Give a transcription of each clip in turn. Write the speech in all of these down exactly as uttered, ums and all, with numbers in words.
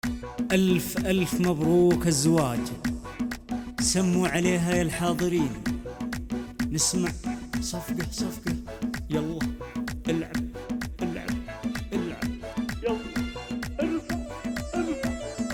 ألف ألف مبروك الزواج، سموا عليها يا الحاضرين. نسمع صفقة صفقة، يلا العب العب العب، يلا ارفع ارفع.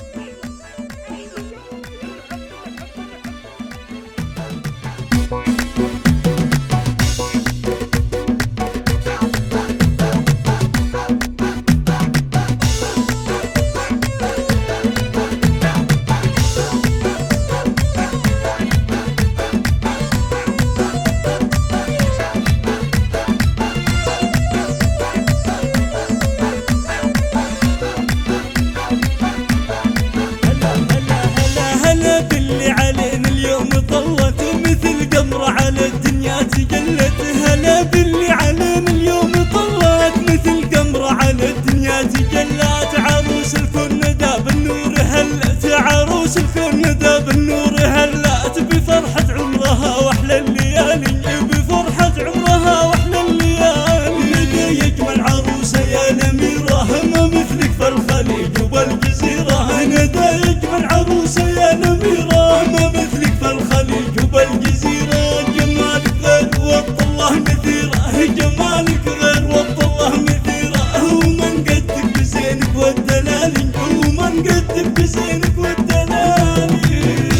على الدنيا تجلت، هلا باللي علينا اليوم طلعت مثل قمرة على الدنيا تجلت. عروس الكون ندى بالنور هلت، عروس الكون ندى بالنور هلت، بفرحة عمرها واحلى الليالي، بفرحة عمرها واحلى الليالي. ندى يجمل عروسة يا الأميرة، ما مثلك في الخليج وبالجزيرة. ندى يجمل عروسة يا الأميرة، ما مثلك في الخليج وبالجزيرة. والله مثيرة جمالك غير والله مثيرة، ومن قدك بزينك والدلالي، ومن قدك بزينك والدلالي.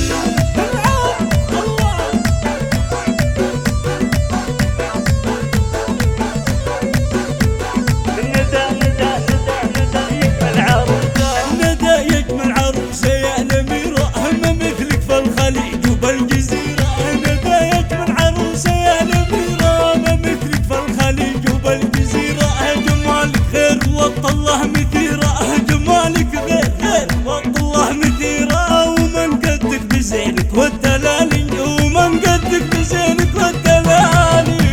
ندى ندى ندى ندى يجمل عروسة، ندى يجمل عروسة يا الأميرة، ما مثلك في الخليج وبالجزيرة. ندى يجمل عروسة يا الأميرة، ما مثلك في الخليج وبالجزيرة. جمالك غير والله مثيرة، جمالك غير غير والله مثيرة، ومن قدك بزينك والدلالي، ومن قدك بزينك والدلالي.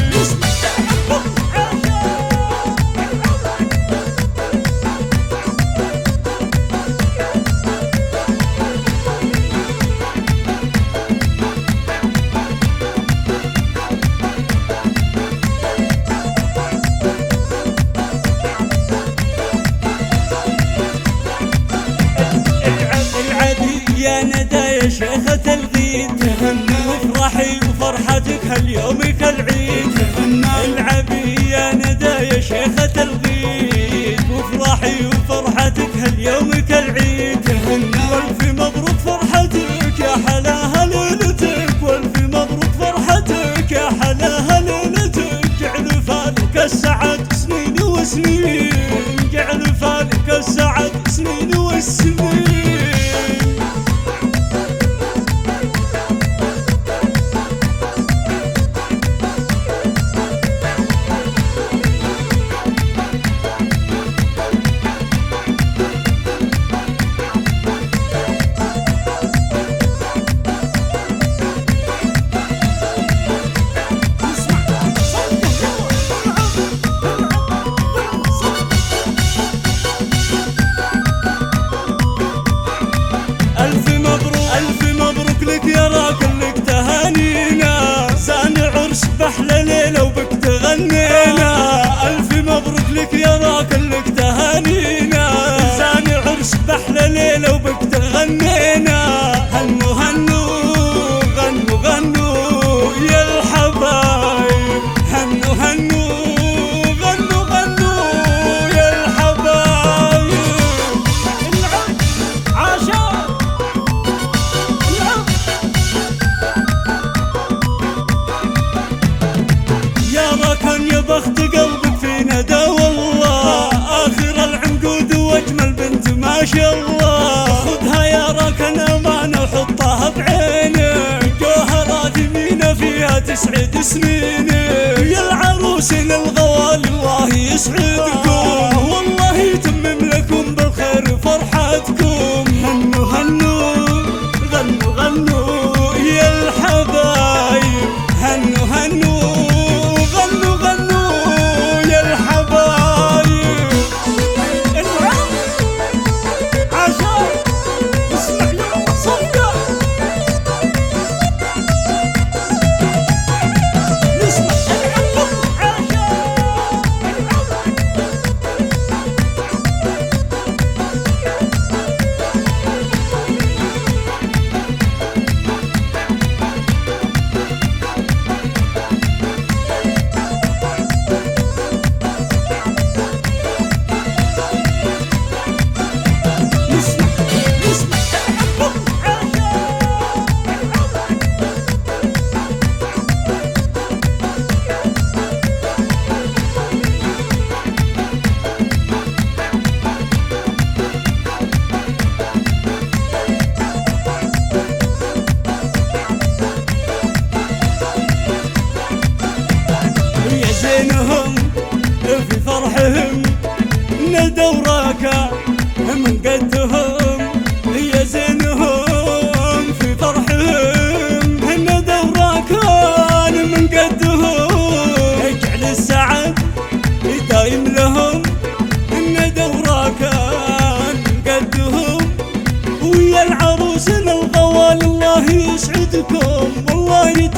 يا ندى يا شيخة الغيد، تهنى وافرحي وفرحتك هاليومك العيد. العبي يا ندى يا شيخة الغيد، وافرحي وفرحتك هاليومك العيد. والف مبروك فرحتك يا حلاها ليلتك، والف مبروك فرحتك يا حلاها ليلتك. جعل فالك السعد سنين وسنين، جعل فالك السعد سنين وسنين. ألف مبروك ألف مبروك لك يا راجل لك تهانينا، زان عرس بأحلى ليلة وبك تغنينا. ألف مبروك لك يا راجل لك تهانينا، زان عرس بأحلى ليلة وبك تغنينا. هنو هنو غنوا غنوا يا الحبايب، هنو هنو غنوا غنوا يا الحبايب. عاشق يا ركن يا بخت قلبك في ندى والله، آخر العنقود واجمل بنت ما شاء الله. خذها يا ركن أمانة وحطها بعينك، جوهرات يمينة فيها تسعد سنينك. يا العروسين الغوالي الله يسعدكم، والله يتمم لكم بالخير فرحتكم. هنو هنو غنوا غنوا يا الحبايب، هنو هنو غنوا غنوا يا الحبايب. العب عشان اسمع يا صفقة، نسمع العب عشان العب لهم يا زينهم في فرحهم، هن دورا كان من قدهم، اجعل السعد دايم لهم، هن دورا كان من قدهم، ويا العروس الغوال الله يسعدكم والله